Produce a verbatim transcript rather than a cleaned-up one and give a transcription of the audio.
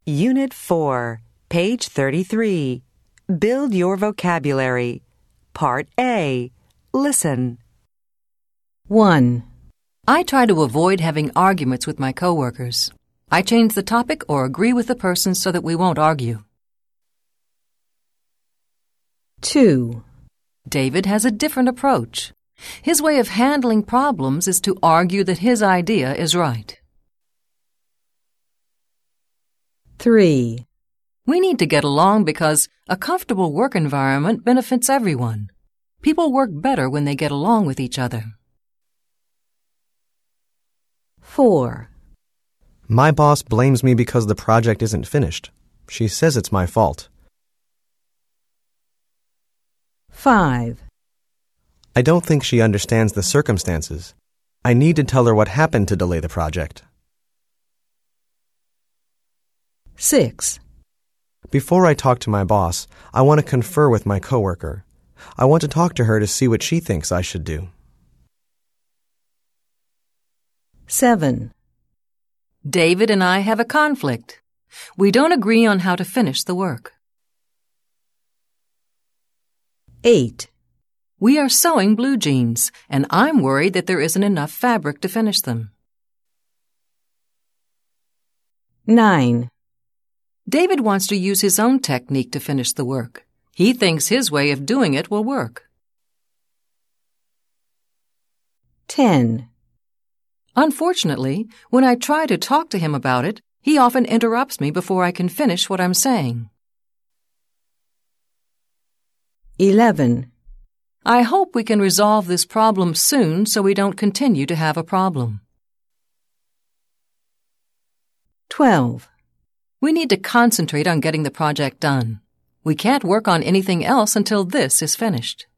Unit four, page thirty-three. Build your vocabulary. Part A. Listen. one. I try to avoid having arguments with my coworkers. I change the topic or agree with the person so that we won't argue. two. David has a different approach. His way of handling problems is to argue that his idea is right. three. We need to get along because a comfortable work environment benefits everyone. People work better when they get along with each other. four. My boss blames me because the project isn't finished. She says it's my fault. five. I don't think she understands the circumstances. I need to tell her what happened to delay the project. six. Before I talk to my boss, I want to confer with my coworker. I want to talk to her to see what she thinks I should do. seven. David and I have a conflict. We don't agree on how to finish the work. eight. We are sewing blue jeans, and I'm worried that there isn't enough fabric to finish them. nine. David wants to use his own technique to finish the work. He thinks his way of doing it will work. ten. Unfortunately, when I try to talk to him about it, he often interrupts me before I can finish what I'm saying. eleven. I hope we can resolve this problem soon so we don't continue to have a problem. twelve. We need to concentrate on getting the project done. We can't work on anything else until this is finished.